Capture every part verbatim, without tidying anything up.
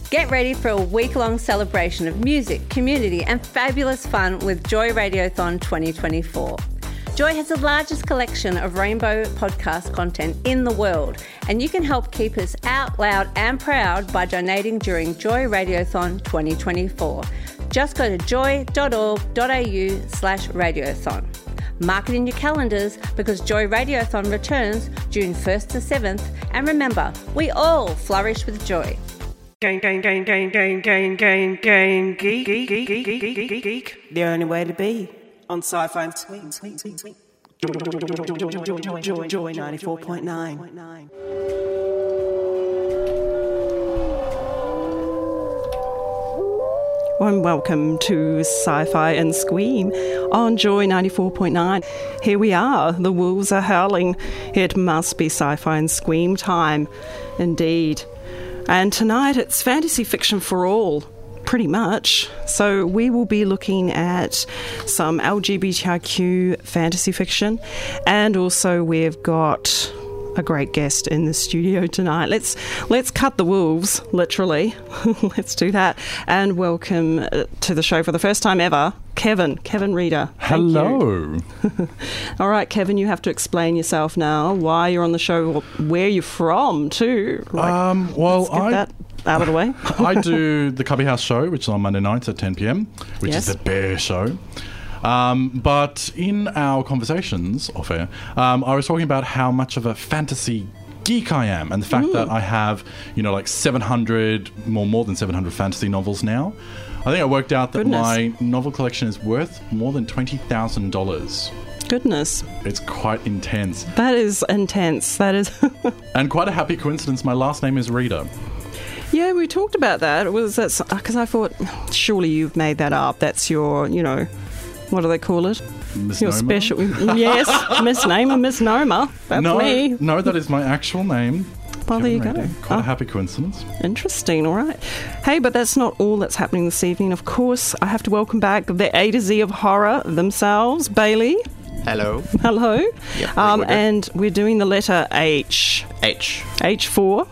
Get ready for a week-long celebration of music, community and fabulous fun with Joy Radiothon twenty twenty-four. Joy has the largest collection of rainbow podcast content in the world, and you can help keep us out loud and proud by donating during Joy Radiothon twenty twenty-four. Just go to joy.org.au slash radiothon. Mark it in your calendars because Joy Radiothon returns June first to seventh, and remember, we all flourish with joy. Gang, gang, gang, gang, gang, gang, gang, gang, geek, geek, geek, geek, geek, geek, geek. The only way to be on Sci-Fi and Swing, Swing, Swing, Swing. Joy, Joy, ninety-four point nine. And welcome to Sci-Fi and Scream on Joy ninety-four point nine. Here we are. The wolves are howling. It must be Sci-Fi and Scream time. Indeed. And tonight it's fantasy fiction for all, pretty much. So we will be looking at some L G B T I Q fantasy fiction, and also we've got a great guest in the studio tonight. Let's let's cut the wolves, literally. Let's do that. And welcome to the show for the first time ever, Kevin, Kevin Reader. Thank Hello. You. All right, Kevin, you have to explain yourself now, why you're on the show, where you're from too. Like, um, well, let's get I, that out of the way. I do the Cubby House show, which is on Monday nights at ten p.m, which yes. is the bear show. Um, but in our conversations off air, um, I was talking about how much of a fantasy geek I am, and the fact mm. that I have, you know, like seven hundred, more more than seven hundred fantasy novels now. I think I worked out that Goodness. my novel collection is worth more than twenty thousand dollars. Goodness. It's quite intense. That is intense. That is... And quite a happy coincidence, my last name is Reader. Yeah, we talked about that. It was because I thought, surely you've made that up. That's your, you know... What do they call it? Misnomer? Your special... Yes, misnomer, misnomer. That's no, me. No, that is my actual name. Well, there you Reader. go. Quite oh. a happy coincidence. Interesting, all right. Hey, but that's not all that's happening this evening. Of course, I have to welcome back the A to Z of horror themselves, Bailey. Hello. Hello. Yep, um, we're good. and we're doing the letter H. H. H four.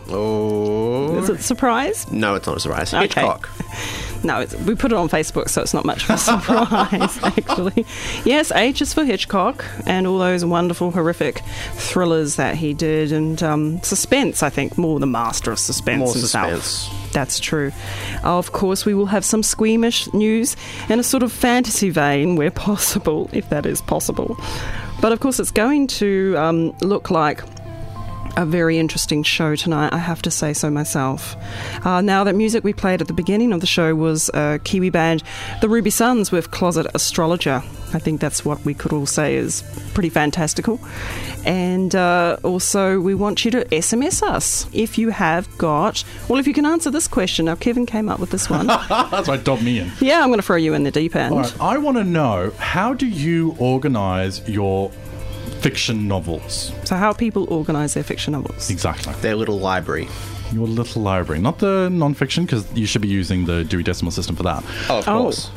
Oh. Is it a surprise? No, it's not a surprise. Okay. Hitchcock. No, it's, we put it on Facebook, so it's not much of a surprise, actually. Yes, H is for Hitchcock and all those wonderful, horrific thrillers that he did. And um, suspense, I think, more the master of suspense More himself. suspense. That's true. Of course, we will have some squeamish news in a sort of fantasy vein where possible, if that is possible. But, of course, it's going to um, look like a very interesting show tonight, I have to say so myself. Uh, now, that music we played at the beginning of the show was a Kiwi band, the Ruby Suns, with Closet Astrologer. I think that's what we could all say is pretty fantastical. And uh, also, we want you to S M S us if you have got... Well, if you can answer this question. Now, Kevin came up with this one. That's right, dob me in. Yeah, I'm going to throw you in the deep end. All right, I want to know, how do you organise your fiction novels? So how people organise their fiction novels. Exactly. Their little library. Your little library. Not the non-fiction, because you should be using the Dewey Decimal System for that. Oh, of Oh. course.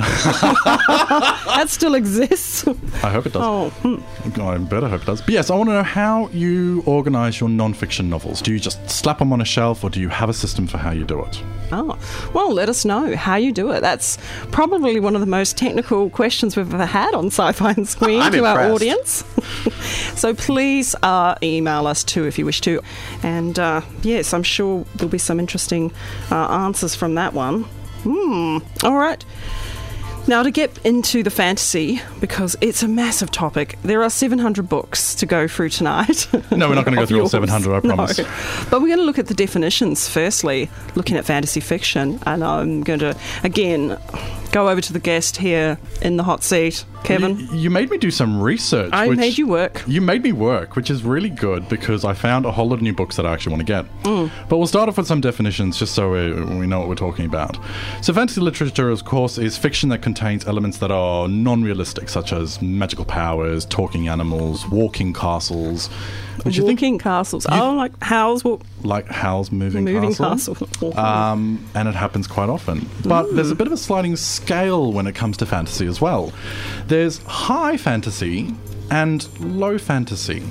That still exists. I hope it does. Oh, hmm. I better hope it does. But yes, I want to know how you organise your non-fiction novels. Do you just slap them on a shelf, or do you have a system for how you do it? Oh, well, let us know how you do it. That's probably one of the most technical questions we've ever had on Sci-Fi and Screen I'm to impressed. our audience. So please uh, email us too if you wish to. And uh, yes, I'm sure there'll be some interesting uh, answers from that one. Hmm. All right. Now, to get into the fantasy, because it's a massive topic, there are seven hundred books to go through tonight. No, we're not going to go Of through all yours. seven hundred, I promise. No. But we're going to look at the definitions firstly, looking at fantasy fiction. And I'm going to, again, go over to the guest here in the hot seat, Kevin. You, you made me do some research. I which- made you work. You made me work, which is really good, because I found a whole lot of new books that I actually want to get. Mm. But we'll start off with some definitions, just so we, we know what we're talking about. So fantasy literature, of course, is fiction that contains elements that are non-realistic, such as magical powers, talking animals, walking castles. Which you think, Walking castles. Oh, like Howl's Walk. like Hal's Moving, Moving Castle. Castle. Um, and it happens quite often. But Mm. there's a bit of a sliding scale when it comes to fantasy as well. There's high fantasy and low fantasy.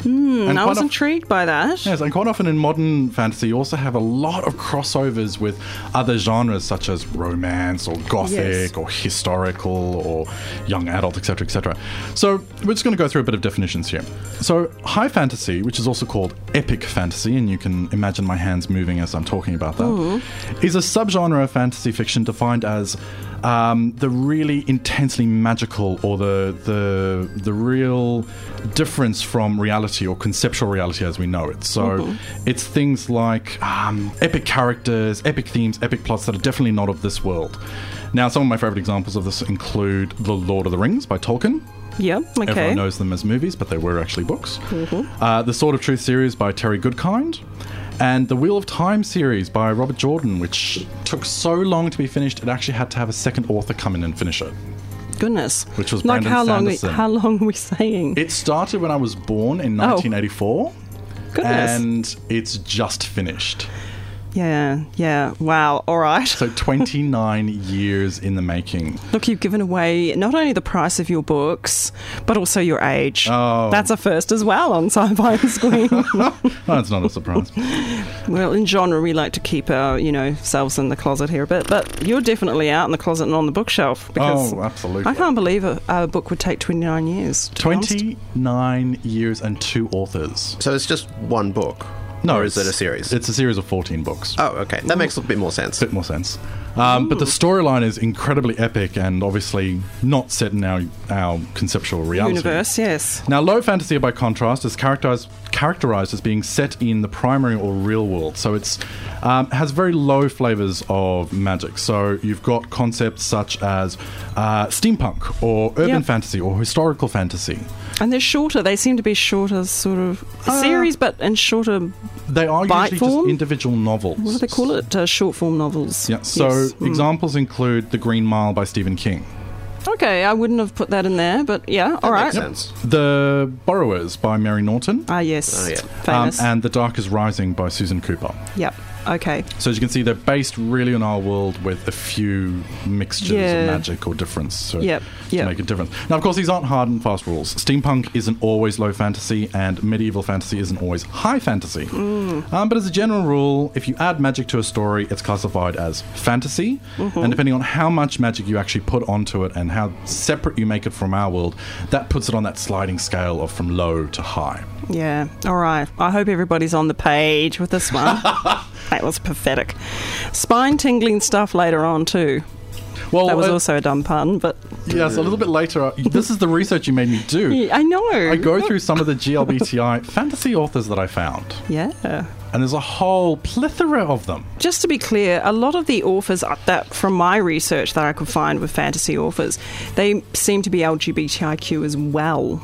Mm, And I quite was of- intrigued by that. Yes, and quite often in modern fantasy, you also have a lot of crossovers with other genres such as romance or gothic Yes. or historical or young adult, et cetera, et cetera. So we're just going to go through a bit of definitions here. So high fantasy, which is also called epic fantasy, and you can imagine my hands moving as I'm talking about that, is a subgenre of fantasy fiction defined as um, the really intensely magical or the the the real difference from reality or conceptual reality as we know it. So it's things like um, epic characters, epic themes, epic plots that are definitely not of this world. Now, some of my favorite examples of this include The Lord of the Rings by Tolkien. Yeah, okay. Everyone knows them as movies, but they were actually books. Uh, the Sword of Truth series by Terry Goodkind. And the Wheel of Time series by Robert Jordan, which took so long to be finished, it actually had to have a second author come in and finish it. Goodness. Which was like Brandon how long? Sanderson. How long are we saying? It started when I was born in nineteen eighty-four, Goodness. and it's just finished. Yeah, yeah. Wow. All right. So twenty-nine years in the making. Look, you've given away not only the price of your books, but also your age. Oh. That's a first as well on Sci-Fi and Screen. No, it's not a surprise. Well, in genre, we like to keep our, you know, selves in the closet here a bit, but you're definitely out in the closet and on the bookshelf. Because Oh, absolutely. I can't believe a, a book would take twenty-nine years. to be honest. twenty-nine years and two authors. So it's just one book? No, Or is it's- it a series? It's a series of fourteen books. Oh, okay. That makes a bit more sense. bit more sense. Um, but the storyline is incredibly epic and obviously not set in our, our conceptual reality. Universe, yes. Now, low fantasy, by contrast, is characterized characterized as being set in the primary or real world. So it's um, has very low flavors of magic. So you've got concepts such as uh, steampunk or urban Yep. fantasy or historical fantasy. And they're shorter. They seem to be shorter sort of Uh, series, but in shorter, They are Bite usually form? just individual novels. what do they call it? Uh, short form novels. Yeah. So Yes. Mm. examples include The Green Mile by Stephen King. Okay, I wouldn't have put that in there, but yeah, all right. Makes sense. The Borrowers by Mary Norton. Ah, yes. Oh, yeah. Um, Famous. and The Dark is Rising by Susan Cooper. Yep. Okay. So as you can see, they're based really on our world with a few mixtures Yeah. of magic or difference to, Yep, to yep. make a difference. Now, of course, these aren't hard and fast rules. Steampunk isn't always low fantasy, and medieval fantasy isn't always high fantasy. Mm. Um, but as a general rule, if you add magic to a story, it's classified as fantasy. Mm-hmm. And depending on how much magic you actually put onto it and how separate you make it from our world, that puts it on that sliding scale of from low to high. Yeah. All right. I hope everybody's on the page with this one. That was pathetic. Spine-tingling stuff later on, too. Well, That was uh, also a dumb pun, but yes, a little bit later. uh, This is the research you made me do. yeah, I know. I go through some of the G L B T I fantasy authors that I found, Yeah. and there's a whole plethora of them. Just to be clear, a lot of the authors that, from my research that I could find with fantasy authors, they seem to be L G B T I Q as well.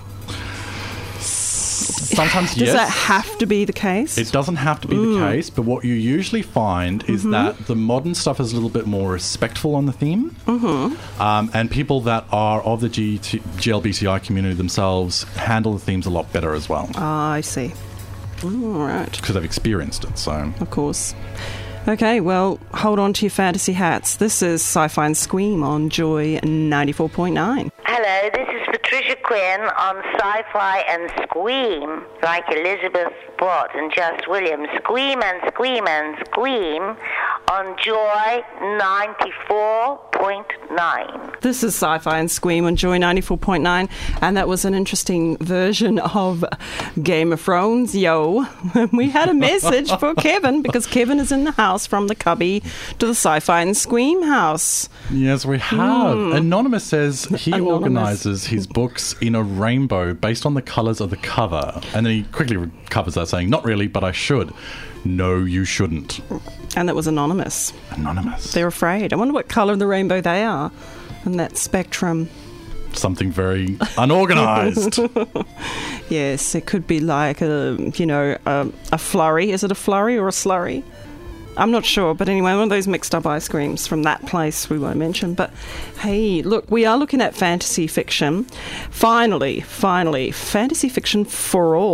Sometimes, Does yes. that have to be the case? It doesn't have to be the case, but what you usually find is Mm-hmm. that the modern stuff is a little bit more respectful on the theme. Mm-hmm. Um, and people that are of the G T- G L B T I community themselves handle the themes a lot better as well, Ah, I see. All right. because they've experienced it. So, Of course. Okay, well, hold on to your fantasy hats. This is Sci-Fi and Squeam on Joy ninety-four point nine. Hello, this is Patricia Quinn on Sci-Fi and Squeam, like Elizabeth Bott and Just Williams. Squeam and Squeam and Squeam on Joy ninety-four point nine. This is Sci-Fi and Squeam on Joy ninety-four point nine, and that was an interesting version of Game of Thrones, yo. We had a message for Kevin, because Kevin is in the house from the cubby to the Sci-Fi and Squeam house. yes, we have. Anonymous says he Hmm. Anonymous. organizes his books in a rainbow based on the colors of the cover. And then he quickly recovers that, saying, "Not really, but I should." No, you shouldn't. And that was anonymous. Anonymous. They're afraid. I wonder what colour of the rainbow they are in that spectrum. Something very unorganized. Yes, it could be like a, you know, a, a flurry. Is it a flurry or a slurry? I'm not sure, but anyway, one of those mixed up ice creams from that place we won't mention. But hey, look, we are looking at fantasy fiction. Finally, finally, fantasy fiction for all.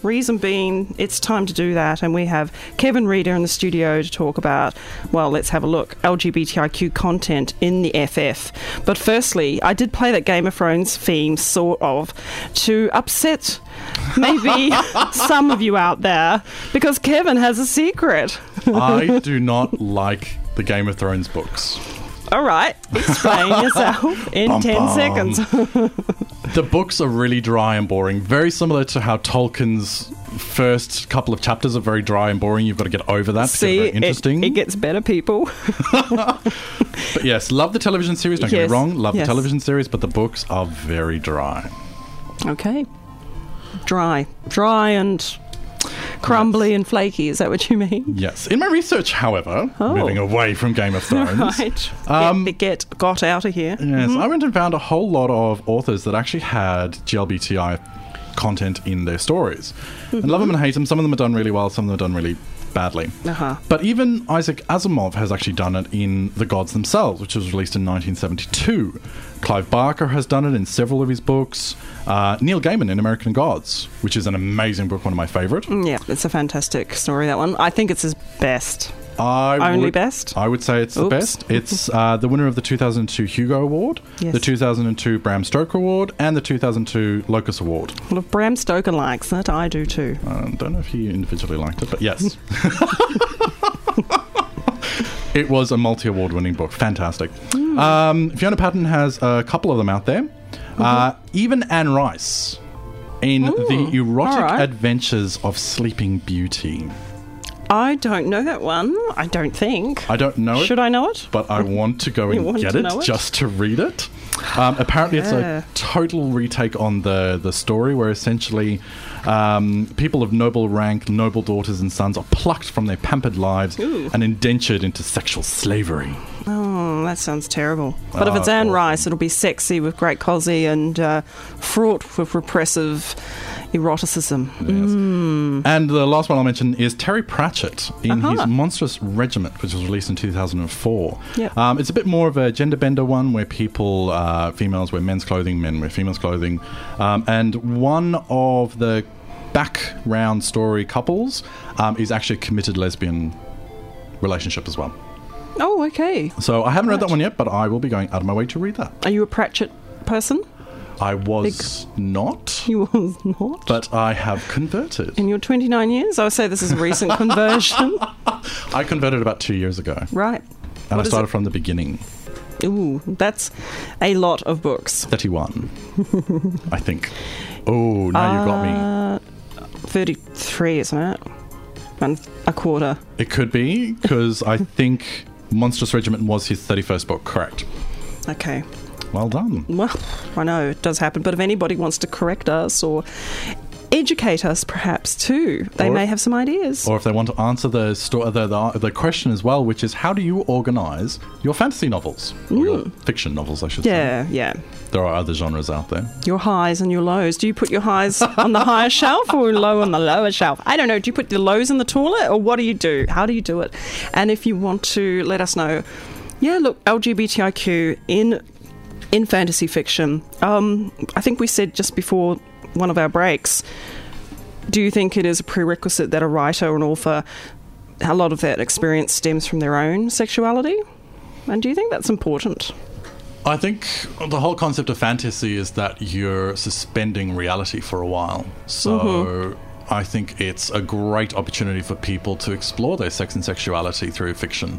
Reason being, it's time to do that, and we have Kevin Reeder in the studio to talk about, well, let's have a look, L G B T I Q content in the F F. But firstly, I did play that Game of Thrones theme, sort of, to upset maybe some of you out there, because Kevin has a secret. I do not like the Game of Thrones books. All right, explain yourself in Bum, ten bum. seconds. The books are really dry and boring, very similar to how Tolkien's first couple of chapters are very dry and boring. You've got to get over that to See, get it very interesting. It, it gets better, people. But yes, love the television series, don't get Yes, me wrong, love yes. the television series, but the books are very dry. Okay. Dry. Dry and crumbly and flaky, is that what you mean? Yes. In my research, however, Oh. moving away from Game of Thrones, Right. Um, get, get got out of here. yes, I went and found a whole lot of authors that actually had G L B T I content in their stories. And love them and hate them. Some of them are done really well, some of them are done really badly. Uh-huh. But even Isaac Asimov has actually done it in The Gods Themselves, which was released in nineteen seventy-two. Clive Barker has done it in several of his books. Uh, Neil Gaiman in American Gods, which is an amazing book, one of my favourite. Yeah, it's a fantastic story, that one. I think it's his best. I Only would, best? I would say it's the Oops. best. It's uh, the winner of the two thousand two Hugo Award, Yes. the two thousand two Bram Stoker Award, and the two thousand two Locus Award. Well, if Bram Stoker likes it, I do too. I don't know if he individually liked it, but yes. It was a multi-award winning book. Fantastic. Mm. Um, Fiona Patton has a couple of them out there. Mm-hmm. Uh, even Anne Rice in Ooh, The Erotic all right. Adventures of Sleeping Beauty. I don't know that one. I don't think. I don't know it. Should I know it? But I want to go You and want get to it, know it? just to read it. Um, apparently, it's Yeah. a total retake on the, the story where essentially um, people of noble rank, noble daughters and sons are plucked from their pampered lives Ooh. and indentured into sexual slavery. Oh, that sounds terrible. But if Oh, it's Anne awful. Rice, it'll be sexy with great cosy and uh, fraught with repressive eroticism. Yes. And the last one I'll mention is Terry Pratchett in Uh-huh. his Monstrous Regiment, which was released in two thousand four. Yep. Um, it's a bit more of a gender bender one where people, uh, females wear men's clothing, men wear females' clothing. Um, and one of the background story couples um, is actually a committed lesbian relationship as well. Oh, okay. So I haven't read that Right. one yet, but I will be going out of my way to read that. Are you a Pratchett person? I was not, You was not. but I have converted. In your twenty-nine years? I would say this is a recent conversion. I converted about two years ago. Right. And What I is started it? from the beginning. Ooh, that's a lot of books. thirty-one, I think. Oh, now you got me. Uh, thirty-three, isn't it? And a quarter. It could be, because I think Monstrous Regiment was his thirty-first book, correct. Okay. Well done. Well, I know it does happen, but if anybody wants to correct us or educate us perhaps too, they Or- may have some ideas. Or if they want to answer the, sto- the, the the question as well, which is how do you organise your fantasy novels? Or your fiction novels, I should say. yeah, yeah. There are other genres out there. Your highs and your lows. Do you put your highs on the higher shelf or low on the lower shelf? I don't know. Do you put the lows in the toilet or what do you do? How do you do it? And if you want to let us know, yeah, look, L G B T I Q in in fantasy fiction. Um, I think we said just before one of our breaks, do you think it is a prerequisite that a writer or an author, a lot of that experience stems from their own sexuality? And do you think that's important? I think the whole concept of fantasy is that you're suspending reality for a while. So Mm-hmm. I think it's a great opportunity for people to explore their sex and sexuality through fiction.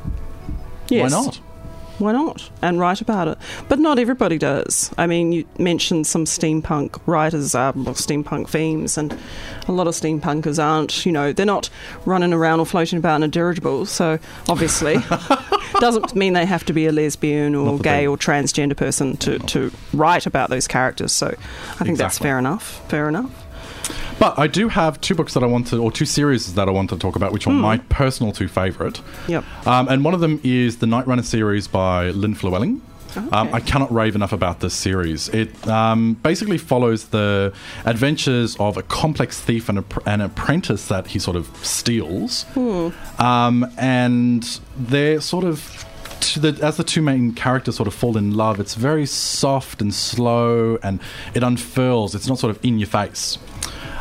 Yes. Why not? Why not? And write about it. But not everybody does. I mean, you mentioned some steampunk writers, um, or steampunk themes, and a lot of steampunkers aren't, you know, they're not running around or floating about in a dirigible, so obviously doesn't mean they have to be a lesbian or Not the gay thing. or transgender person to, to write about those characters. So I think that's Exactly. fair enough. Fair enough. But I do have two books that I want to, or two series that I want to talk about, which are my personal two favourite. Yep. Um, and one of them is the Night Runner series by Lynn Llewellyn. Um, I cannot rave enough about this series. It um, basically follows the adventures of a complex thief and a, an apprentice that he sort of steals. Um, and they're sort of, to the, as the two main characters sort of fall in love, it's very soft and slow and it unfurls. It's not sort of in your face.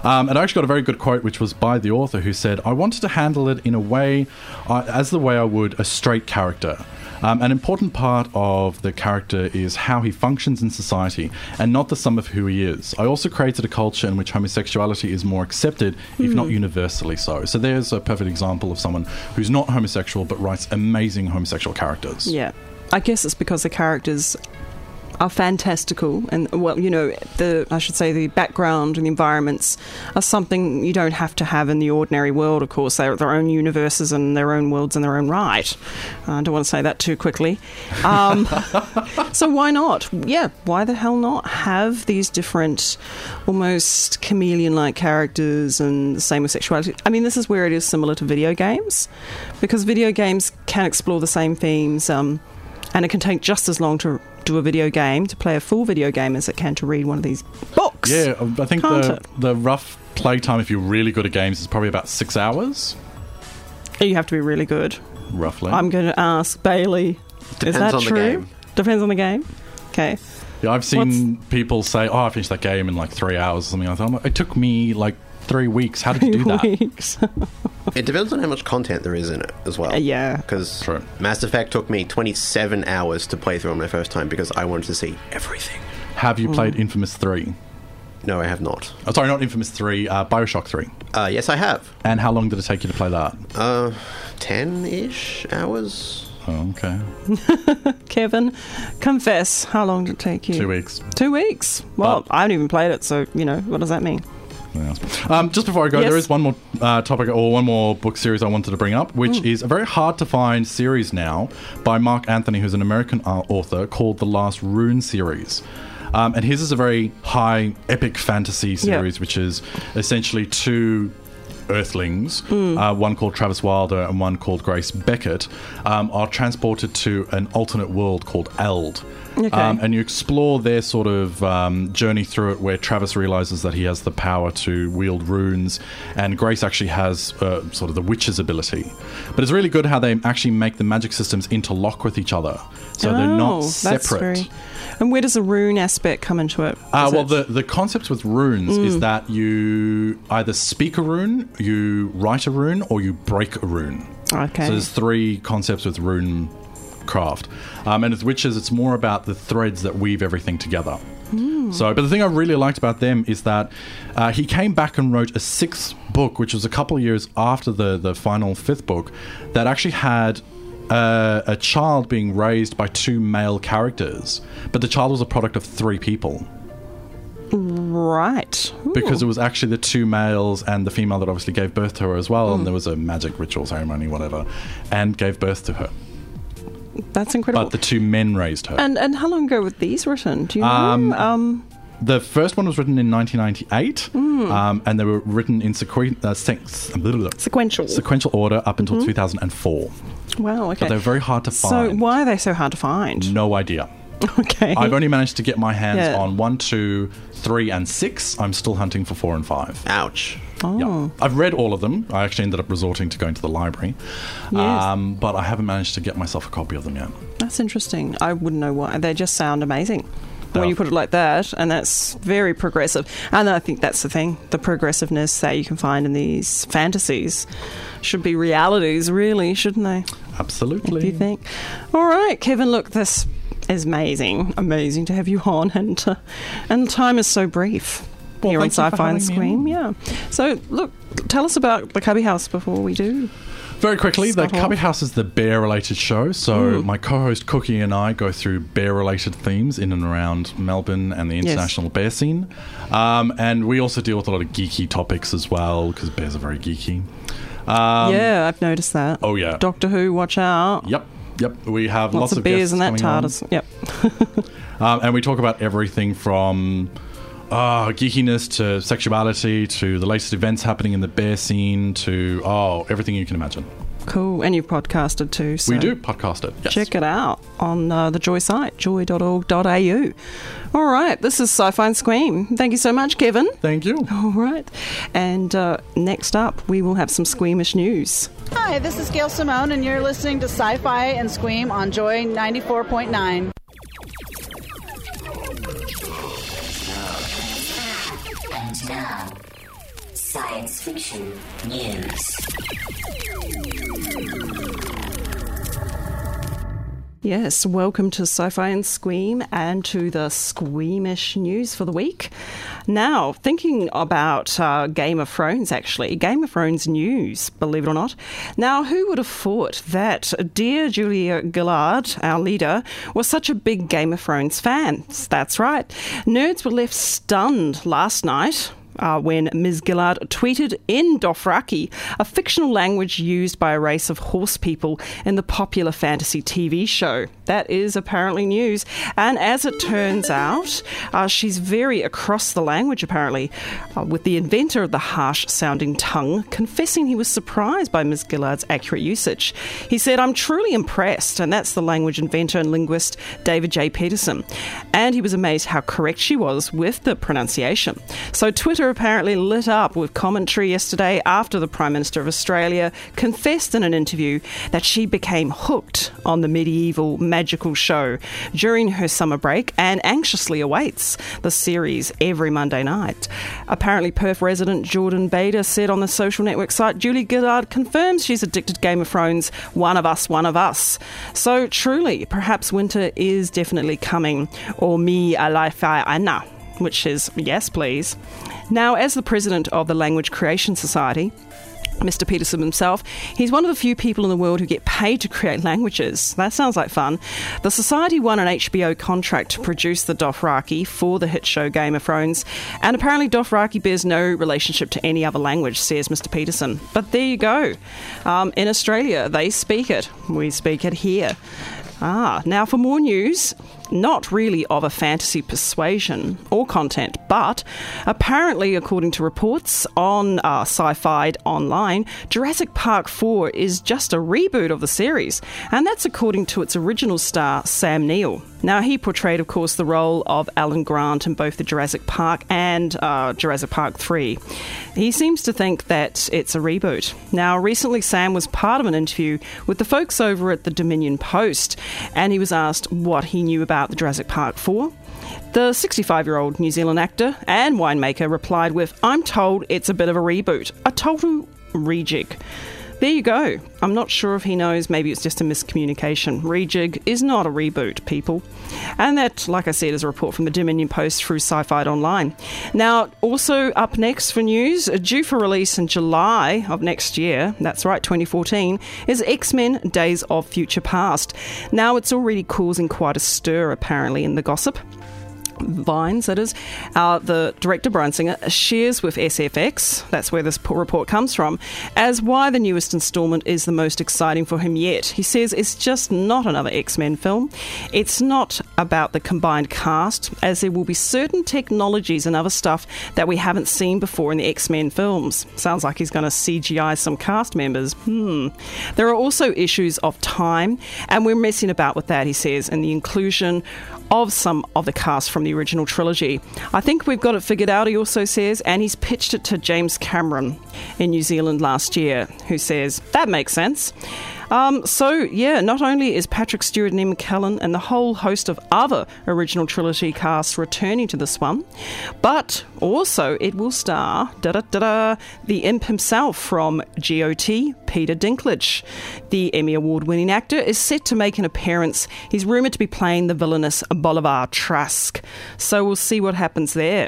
Um, and I actually got a very good quote, which was by the author, who said, "I wanted to handle it in a way, uh, as the way I would a straight character. Um, an important part of the character is how he functions in society, and not the sum of who he is. I also created a culture in which homosexuality is more accepted, if Mm. not universally so." So there's a perfect example of someone who's not homosexual but writes amazing homosexual characters. Yeah. I guess it's because the characters are fantastical, and, well, you know, the I should say the background and the environments are something you don't have to have in the ordinary world. Of course, they're their own universes and their own worlds in their own right. Uh, I don't want to say that too quickly. Um, so why not? Yeah, why the hell not have these different, almost chameleon-like characters, and the same with sexuality? I mean, this is where it is similar to video games, because video games can explore the same themes, um, and it can take just as long to do a video game, to play a full video game, as it can to read one of these books. Yeah, I think Can't the, it? the rough playtime, if you're really good at games, is probably about six hours, You have to be really good. roughly. I'm going to ask Bailey. Depends is that on the true? game. Depends on the game? Okay. yeah, I've seen people say, "Oh, I finished that game in like three hours or something." I thought, it took me like three weeks. How did you do that? Weeks. It depends on how much content there is in it as well. Uh, yeah. Because True. Mass Effect took me twenty-seven hours to play through on my first time because I wanted to see everything. Have you Hmm. played Infamous three? No, I have not. Oh, sorry, not Infamous three, uh, Bioshock three. Uh, yes, I have. And how long did it take you to play that? Uh, ten-ish hours? Oh, okay. Kevin, confess. How long did it take you? Two weeks. Two weeks? Well, But- I haven't even played it, so, you know, what does that mean? Yeah. Um, just before I go, Yes. there is one more uh, topic or one more book series I wanted to bring up, which Mm. is a very hard to find series now by Mark Anthony, who's an American uh, author, called The Last Rune series. Um, and his is a very high epic fantasy series, which is essentially two Earthlings, Mm. uh, one called Travis Wilder and one called Grace Beckett, um, are transported to an alternate world called Eld. Okay. Um, and you explore their sort of um, journey through it, where Travis realizes that he has the power to wield runes, and Grace actually has uh, sort of the witch's ability. But it's really good how they actually make the magic systems interlock with each other, so they're Oh, not that's separate. very- And where does the rune aspect come into it? Uh, Is well, it- the, the concept with runes Mm. is that you either speak a rune, you write a rune, or you break a rune. Okay. So there's three concepts with rune craft. Um, and with witches, it's more about the threads that weave everything together. So, but the thing I really liked about them is that uh, he came back and wrote a sixth book, which was a couple of years after the, the final fifth book, that actually had uh, a child being raised by two male characters, but the child was a product of three people. Right. Ooh. Because it was actually the two males and the female that obviously gave birth to her as well, and there was a magic ritual ceremony, whatever, and gave birth to her. That's incredible. But the two men raised her. and and how long ago were these written? Do you know? Um, Um, The first one was written in nineteen ninety-eight, Hmm. um, and they were written in sequ- uh, sequ- sequential. sequential order up until Mm-hmm. two thousand four. Wow. Okay. But they're very hard to So find. why are they so hard to find? No idea. Okay. I've only managed to get my hands Yeah. on one, two, three, and six. I'm still hunting for four and five. Ouch. Oh. Yeah. I've read all of them. I actually ended up resorting to going to the library. Yes. Um, but I haven't managed to get myself a copy of them yet. That's interesting. I wouldn't know why. They just sound amazing when Yeah. you put it like that, and that's very progressive. And I think that's the thing. The progressiveness that you can find in these fantasies should be realities, really, shouldn't they? Absolutely. Do you think? All right, Kevin, look, this is amazing. Amazing to have you on, and uh, and time is so brief. Well, here on thank you for Sci-Fi and having me Scream, on. yeah. So, look, tell us about the Cubby House before we do. Very quickly, the Start off. Cubby House is the bear-related show. So Mm. my co-host Cookie and I go through bear-related themes in and around Melbourne and the Yes. international bear scene. Um, and we also deal with a lot of geeky topics as well, because bears are very geeky. Um, yeah, I've noticed that. Oh, yeah. Doctor Who, watch out. Yep. Yep. We have Lots, lots, of beers guests in that coming on. TARDIS. Yep. Um, and we talk about everything from uh, geekiness to sexuality to the latest events happening in the bear scene to, oh, everything you can imagine. Cool. And you've podcasted too. So We do podcast it. Yes. check it out on uh, the Joy site, joy dot org dot a u. All right. This is Sci-Fi and Scream. Thank you so much, Kevin. Thank you. All right. And uh, next up, we will have some squeamish news. Hi, this is Gail Simone, and you're listening to Sci-Fi and Scream on Joy ninety-four point nine. Science fiction news. Yes, welcome to Sci-Fi and Squeam and to the squeamish news for the week. Now, thinking about uh, Game of Thrones, actually, Game of Thrones news, believe it or not. Now, who would have thought that dear Julia Gillard, our leader, was such a big Game of Thrones fan? That's right. Nerds were left stunned last night Uh, when Miz Gillard tweeted in Dothraki, a fictional language used by a race of horse people in the popular fantasy T V show. That is apparently news. And as it turns out, uh, she's very across the language, apparently, uh, with the inventor of the harsh-sounding tongue confessing he was surprised by Miz Gillard's accurate usage. He said, "I'm truly impressed," and that's the language inventor and linguist David J. Peterson. And he was amazed how correct she was with the pronunciation. So Twitter apparently lit up with commentary yesterday after the Prime Minister of Australia confessed in an interview that she became hooked on the medieval magical show during her summer break and anxiously awaits the series every Monday night. Apparently, Perth resident Jordan Bader said on the social network site, Julie Gillard confirms she's addicted to Game of Thrones, one of us, one of us. So truly, perhaps winter is definitely coming, or me a life Anna, which is yes, please. Now, as the president of the Language Creation Society, Mister Peterson himself, he's one of the few people in the world who get paid to create languages. That sounds like fun. The Society won an H B O contract to produce the Dothraki for the hit show Game of Thrones, and apparently Dothraki bears no relationship to any other language, says Mister Peterson. But there you go. Um, in Australia, they speak it. We speak it here. Ah, now for more news, not really of a fantasy persuasion or content, but apparently, according to reports on uh, Sci-Fi Online, Jurassic Park four is just a reboot of the series, and that's according to its original star, Sam Neill. Now, he portrayed, of course, the role of Alan Grant in both the Jurassic Park and uh, Jurassic Park three. He seems to think that it's a reboot. Now, recently, Sam was part of an interview with the folks over at the Dominion Post, and he was asked what he knew about the Jurassic Park four. The sixty-five-year-old New Zealand actor and winemaker replied with, "I'm told it's a bit of a reboot, a total rejig." There you go. I'm not sure if he knows, maybe it's just a miscommunication. Rejig is not a reboot, people. And that, like I said, is a report from the Dominion Post through Sci-Fi Online. Now, also up next for news, due for release in July of next year, that's right, twenty fourteen, is X-Men Days of Future Past. Now, it's already causing quite a stir, apparently, in the gossip. Vines, that is. Uh, the director, Bryan Singer, shares with S F X, that's where this report comes from, as why the newest instalment is the most exciting for him yet. He says it's just not another X-Men film. It's not about the combined cast, as there will be certain technologies and other stuff that we haven't seen before in the X-Men films. Sounds like he's going to C G I some cast members. Hmm. There are also issues of time, and we're messing about with that, he says, and the inclusion of some of the cast from the original trilogy. I think we've got it figured out, he also says, and he's pitched it to James Cameron in New Zealand last year, who says, that makes sense. Um, so, yeah, not only is Patrick Stewart and Ian McKellen and the whole host of other original trilogy casts returning to this one, but also it will star da-da-da-da, the imp himself from G O T, Peter Dinklage. The Emmy Award-winning actor is set to make an appearance. He's rumoured to be playing the villainous Bolivar Trask. So we'll see what happens there.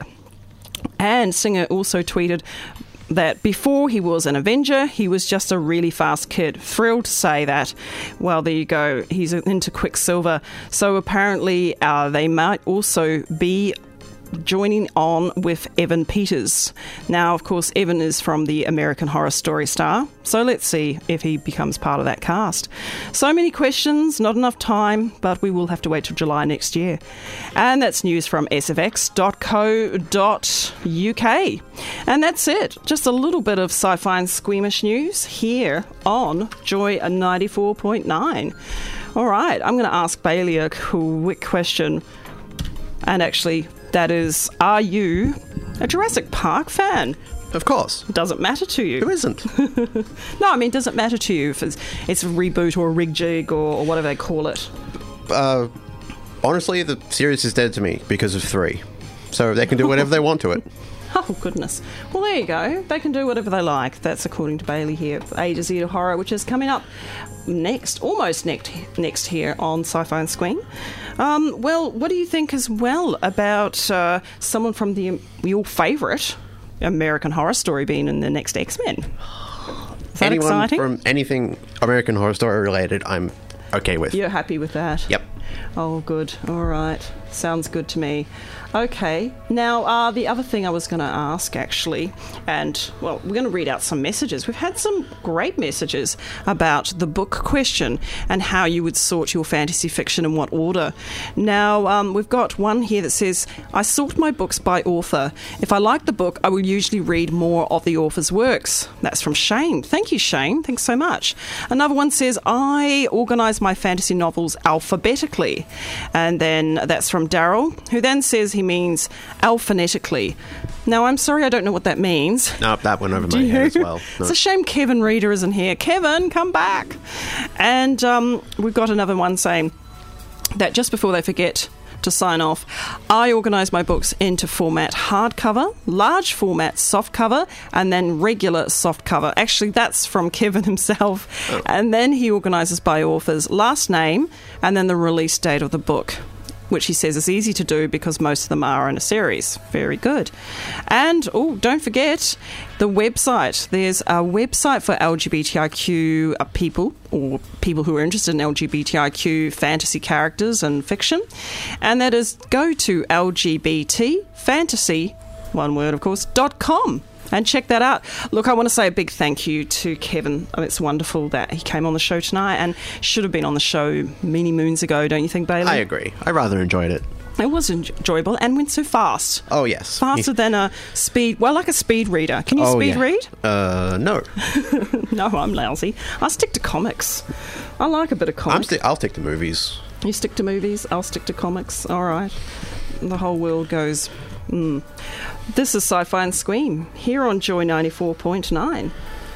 And Singer also tweeted that before he was an Avenger, he was just a really fast kid. Thrilled to say that. Well, there you go. He's into Quicksilver. So apparently uh, they might also be joining on with Evan Peters. Now, of course, Evan is from the American Horror Story star, so let's see if he becomes part of that cast. So many questions, not enough time, but we will have to wait till July next year. And that's news from s f x dot co dot u k. And that's it. Just a little bit of sci-fi and squeamish news here on Joy ninety-four point nine. All right, I'm going to ask Bailey a quick question. And actually, that is, are you a Jurassic Park fan? Of course. Does it matter to you? Who isn't? No, I mean, does it matter to you if it's, it's a reboot or a rejig or, or whatever they call it? Uh, honestly, the series is dead to me because of three. So they can do whatever they want to it. Oh, goodness. Well, there you go. They can do whatever they like. That's according to Bailey here. A to Z of Horror, which is coming up next, almost next, next here on Sci-Fi and Squeam. Um, well, what do you think as well about uh, someone from the your favourite American Horror Story being in the next X-Men? Is that Anyone exciting? from anything American Horror Story related, I'm okay with. You're happy with that? Yep. Oh, good. All right. Sounds good to me. Okay. Now, uh, the other thing I was going to ask, actually, and, well, we're going to read out some messages. We've had some great messages about the book question and how you would sort your fantasy fiction in what order. Now, um, we've got one here that says, I sort my books by author. If I like the book, I will usually read more of the author's works. That's from Shane. Thank you, Shane. Thanks so much. Another one says, I organise my fantasy novels alphabetically. And then that's from Daryl, who then says he means alphanetically. Now, I'm sorry I don't know what that means. No, that went over Do my you? head as well. No. It's a shame Kevin Reader isn't here. Kevin, come back. And um, we've got another one saying that just before they forget to sign off, I organise my books into format hardcover, large format softcover, and then regular softcover. Actually, that's from Kevin himself. Oh. And then he organises by author's last name and then the release date of the book, which he says is easy to do because most of them are in a series. Very good. And, oh, don't forget the website. There's a website for L G B T I Q people or people who are interested in L G B T I Q fantasy characters and fiction. And that is go to L G B T fantasy, one word, of course, dot com. And check that out. Look, I want to say a big thank you to Kevin. I mean, it's wonderful that he came on the show tonight and should have been on the show many moons ago, don't you think, Bailey? I agree. I rather enjoyed it. It was enjoyable and went so fast. Oh, yes. Faster than a speed... Well, like a speed reader. Can you oh, speed yeah. read? Uh, no. No, I'm lousy. I stick to comics. I like a bit of I'm comics. sti- I'll stick to movies. You stick to movies, I'll stick to comics. All right. The whole world goes... Mm. This is Sci-Fi and Squeam here on Joy ninety-four point nine.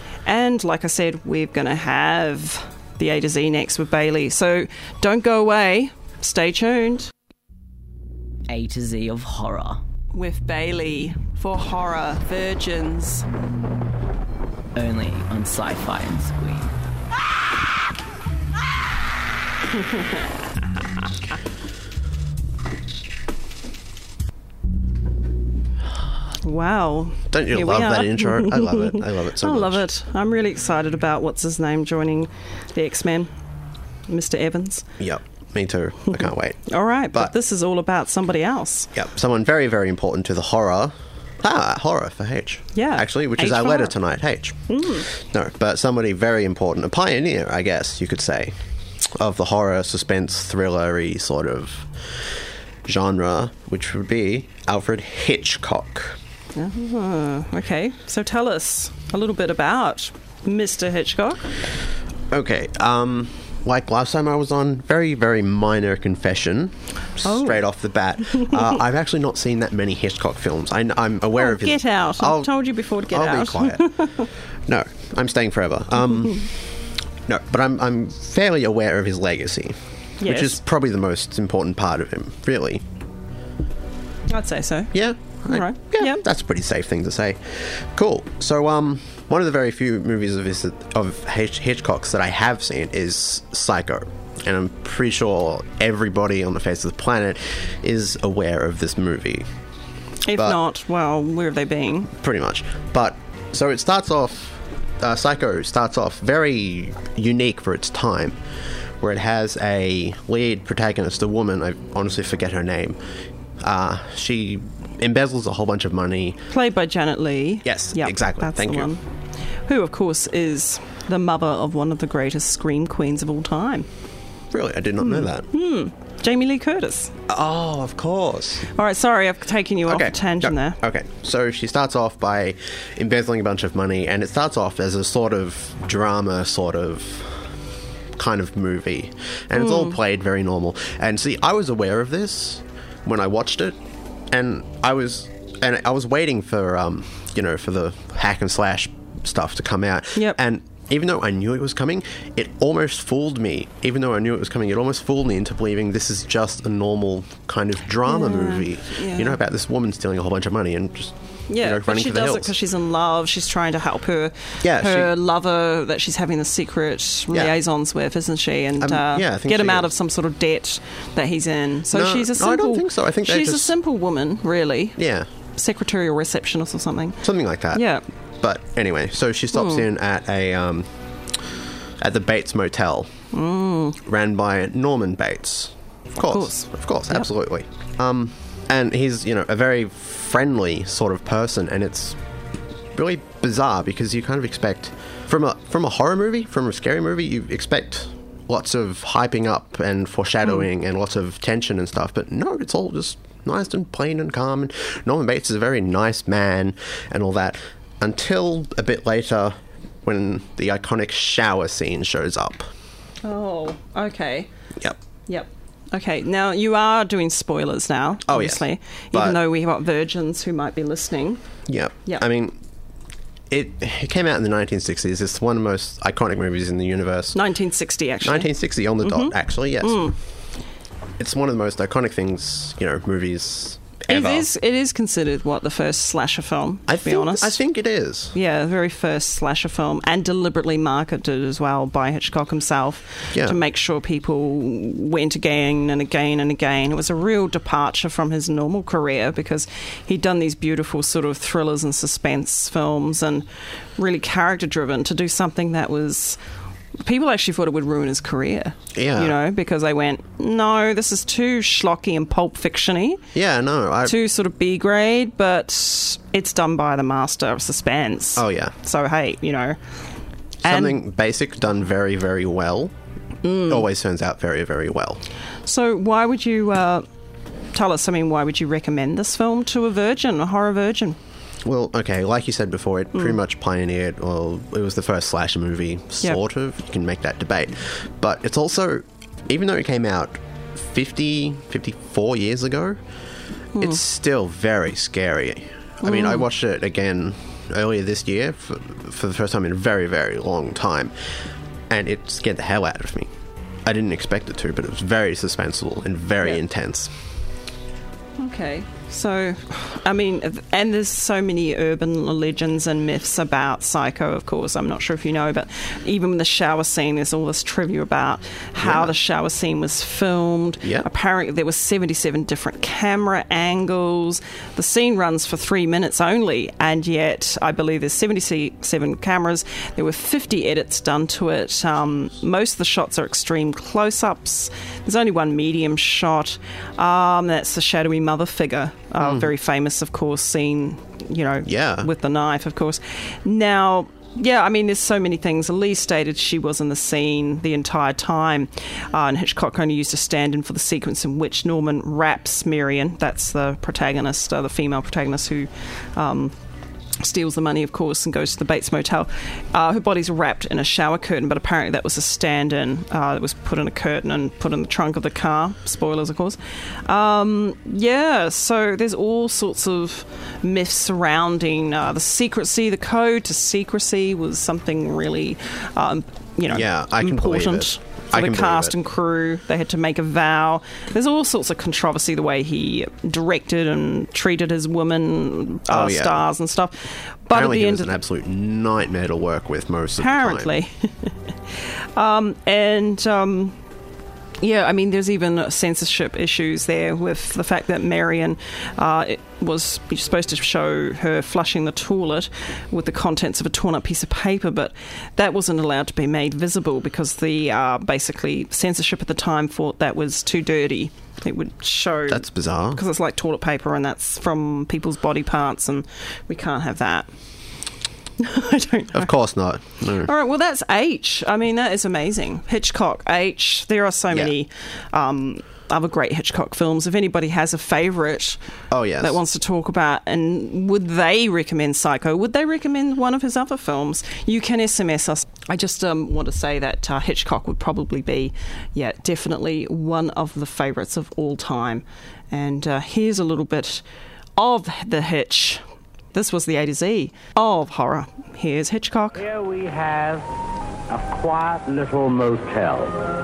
And like I said, we're going to have the A to Z next with Bailey. So don't go away. Stay tuned. A to Z of Horror. With Bailey for Horror Virgins. Only on Sci-Fi and Squeam. Wow. Don't you Here love we are. that intro? I love it. I love it so I much. love it. I'm really excited about what's his name joining the X-Men, Mister Evans. Yep. Me too. I can't wait. All right, but, But- this is all about somebody else. Yep. Someone very, very important to the horror. Ah, horror for H. Yeah. Actually, which is H our for letter horror. tonight, H. No, but somebody very important, a pioneer, I guess you could say, of the horror, suspense, thriller-y sort of genre, which would be Alfred Hitchcock. Oh, okay, so tell us a little bit about Mister Hitchcock. Okay, um, like last time I was on, very, very minor confession, Oh. straight off the bat. uh, I've actually not seen that many Hitchcock films. I, I'm aware Oh, of his... get out. I'll- I've told you before to get I'll out. be quiet. No, I'm staying forever. Um, no, but I'm, I'm fairly aware of his legacy, which Yes. is probably the most important part of him, really. I'd say so. Yeah. I- All right. Yeah, Yeah. that's a pretty safe thing to say. Cool. So, um, one of the very few movies of his, of Hitch- Hitchcock's that I have seen is Psycho, and I'm pretty sure everybody on the face of the planet is aware of this movie, If But- not, well, where have they been? pretty much. But so it starts off. Uh, Psycho starts off very unique for its time, where it has a lead protagonist, a woman. I honestly forget her name. Uh, she embezzles a whole bunch of money. Played by Janet Leigh. Yes, Yep, exactly. That's Thank the you. one. Who, of course, is the mother of one of the greatest scream queens of all time, Really, I did not know that. Jamie Lee Curtis. Oh, of course. All right, sorry, I've taken you off Okay, a tangent no, there. Okay, so she starts off by embezzling a bunch of money, and it starts off as a sort of drama, sort of kind of movie, and it's Hmm. all played very normal. And see, I was aware of this when I watched it, and I was and I was waiting for um you know for the hack and slash stuff to come out. Yep. And even though I knew it was coming, it almost fooled me. Even though I knew it was coming, it almost fooled me into believing this is just a normal kind of drama Yeah, movie. yeah. You know, about this woman stealing a whole bunch of money and just Yeah, you know, but running she for the does it hills. because she's in love. She's trying to help her Yeah, her she- lover that she's having the secret Yeah. liaisons with, isn't she? And Um, uh, yeah, I think get him she out is. of some sort of debt that he's in. So No, she's a no, I simple. don't think so. I think they she's a just- simple woman, really. Yeah, Secretary or receptionist or something. something like that. Yeah. But anyway, so she stops Mm. in at a um, at the Bates Motel, Mm. ran by Norman Bates. Of course, course. of course, Yep. absolutely. Um, and he's you know a very friendly sort of person, and it's really bizarre because you kind of expect from a from a horror movie, from a scary movie, you expect lots of hyping up and foreshadowing and lots of tension and stuff. But no, it's all just nice and plain and calm. And Norman Bates is a very nice man and all that until a bit later when the iconic shower scene shows up. Oh, okay. Yep. Yep. Okay, now you are doing spoilers now, Oh, yes. obviously, But- even though we've got virgins who might be listening. Yep. Yep. I mean, it, it came out in the nineteen sixties. It's one of the most iconic movies in the universe. nineteen sixty, actually. nineteen sixty on the Mm-hmm. dot, actually, yes. Mm. It's one of the most iconic things, you know, movies It ever. is, it is considered, what, the first slasher film, to I be think, honest. I think it is. Yeah, the very first slasher film, and deliberately marketed as well by Hitchcock himself Yeah. to make sure people went again and again and again. It was a real departure from his normal career because he'd done these beautiful sort of thrillers and suspense films and really character driven. To do something that was... People actually thought it would ruin his career. Yeah. You know, because they went, no, this is too schlocky and pulp fiction-y. Yeah, no. I, Too sort of B grade, but it's done by the master of suspense. Oh, yeah. So hey, you know, Something basic done very, very well Mm. always turns out very, very well. so why would you uh, tell us? I mean, why would you recommend this film to a virgin, a horror virgin? Well, okay, like you said before, it pretty much pioneered, well, it was the first slasher movie, Yep. sort of. You can make that debate. But it's also, even though it came out fifty, fifty-four years ago, it's still very scary. I mean, I watched it again earlier this year for, for the first time in a very, very long time, and it scared the hell out of me. I didn't expect it to, but it was very suspenseful and very Yep. intense. Okay. So, I mean, and there's so many urban legends and myths about Psycho, of course. I'm not sure if you know, but even the shower scene, there's all this trivia about how Yeah. the shower scene was filmed. Yep. Apparently, there were seventy-seven different camera angles. The scene runs for three minutes only, and yet I believe there's seventy-seven cameras. There were fifty edits done to it. Um, most of the shots are extreme close-ups. There's only one medium shot. Um, that's the shadowy mother figure. Uh, Very famous, of course, scene, you know, Yeah. with the knife, of course. Now, yeah, I mean, there's so many things. Lee stated she was in the scene the entire time, uh, and Hitchcock only used a stand-in for the sequence in which Norman wraps Marion, that's the protagonist, uh, the female protagonist who... Um, steals the money, of course, and goes to the Bates Motel. Uh, her body's wrapped in a shower curtain, but apparently that was a stand-in uh, that was put in a curtain and put in the trunk of the car. Spoilers, of course. Um, yeah, so there's all sorts of myths surrounding uh, the secrecy. The code to secrecy was something really, um, you know, Yeah, I can believe important. it. For I the can believe cast it. and crew, they had to make a vow. There's all sorts of controversy the way he directed and treated his women uh, Oh, yeah. stars and stuff. But Apparently at the he end was of an absolute nightmare to work with most of apparently, um, and um, yeah, I mean, there's even censorship issues there with the fact that Marion uh, it was supposed to show her flushing the toilet with the contents of a torn up piece of paper, but that wasn't allowed to be made visible because the uh, basically censorship at the time thought that was too dirty. It would show... the time. That's bizarre. because it's like toilet paper and that's from people's body parts and we can't have that. I don't know. Of course not. No. All right, well, that's H. I mean, that is amazing. Hitchcock, H. There are so Yeah. many um, other great Hitchcock films. If anybody has a favourite Oh, yes. that wants to talk about, and would they recommend Psycho? Would they recommend one of his other films? You can S M S us. I just um, want to say that uh, Hitchcock would probably be, yeah, definitely one of the favourites of all time. And uh, here's a little bit of the Hitch. This was the A to Z of horror. Here's Hitchcock. Here we have a quiet little motel,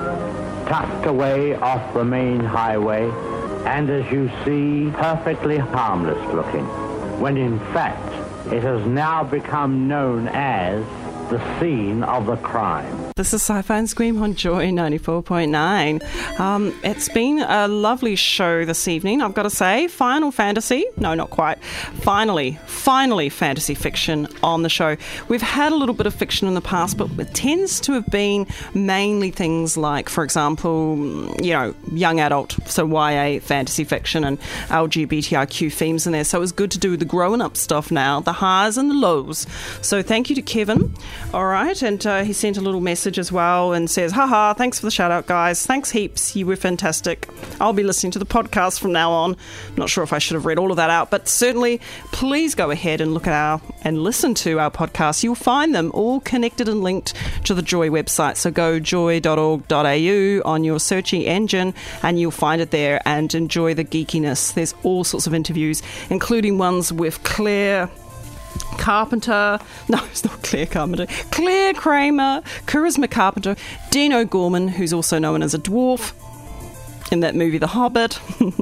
tucked away off the main highway, and as you see, perfectly harmless looking, when in fact it has now become known as the scene of the crime. This is Sci-Fi and Scream on Joy ninety-four point nine. Um, it's been a lovely show this evening, I've got to say. Final Fantasy. No, not quite. Finally, finally fantasy fiction on the show. We've had a little bit of fiction in the past, but it tends to have been mainly things like, for example, you know, young adult, so Y A fantasy fiction and L G B T I Q themes in there. So it was good to do the grown-up stuff now, the highs and the lows. So thank you to Kevin. All right, and uh, he sent a little message as well and says, haha, thanks for the shout out, guys. Thanks heaps. You were fantastic. I'll be listening to the podcast from now on. Not sure if I should have read all of that out, but certainly please go ahead and look at our and listen to our podcasts. You'll find them all connected and linked to the Joy website. So go joy dot org dot a u on your searching engine and you'll find it there and enjoy the geekiness. There's all sorts of interviews, including ones with Claire Carpenter, no, it's not Claire Carpenter, Claire Kramer, Charisma Carpenter, Dean O'Gorman, who's also known as a dwarf in that movie The Hobbit,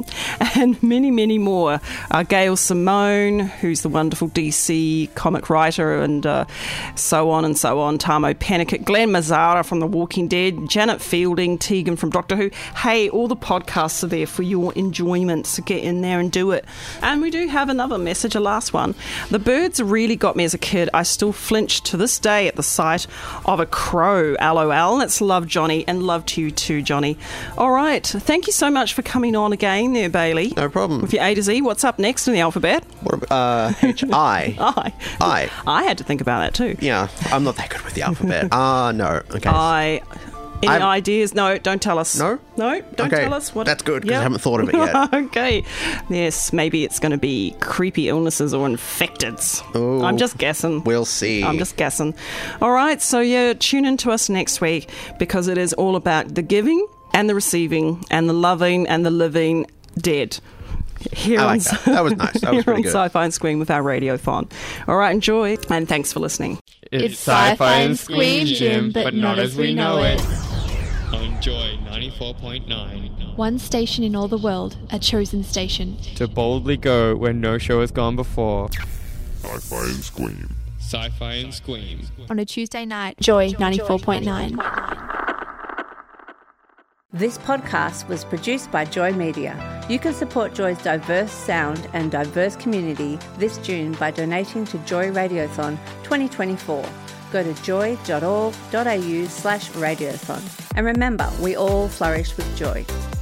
and many, many more. Uh, Gail Simone, who's the wonderful D C comic writer, and uh, so on and so on. Tamo Pennicott, Glenn Mazzara from The Walking Dead, Janet Fielding, Tegan from Doctor Who. Hey, all the podcasts are there for your enjoyment, so get in there and do it. And we do have another message, a last one. The birds really got me as a kid. I still flinch to this day at the sight of a crow, LOL. Let's love Johnny, and love to you too, Johnny. All right, thank you so much for coming on again there, Bailey. No problem. With your A to Z, what's up next in the alphabet? What about, uh, H I? I. I. I had to think about that too. Yeah, I'm not that good with the alphabet. Ah, uh, no. Okay. I. Any I'm, ideas? No, don't tell us. No? No, don't okay. tell us. What? That's good, because yep. I haven't thought of it yet. Okay. Yes, maybe it's going to be creepy illnesses or infecteds. Ooh, I'm just guessing. We'll see. I'm just guessing. All right, so yeah, tune in to us next week because it is all about the giving and the receiving and the loving and the living dead. Here I on, like that. That was nice. That was here pretty on good. Sci-Fi and Scream with our radiothon. All right, enjoy, and thanks for listening. It's Sci-Fi and Scream, Jim, but not as we know it. On Joy ninety-four point nine. One station in all the world, a chosen station. To boldly go where no show has gone before. Sci-Fi and Scream. Sci-Fi and Scream. On a Tuesday night, Joy ninety-four point nine. This podcast was produced by Joy Media. You can support Joy's diverse sound and diverse community this June by donating to Joy Radiothon twenty twenty-four. Go to joy dot org dot a u slash radiothon. And remember, we all flourish with joy.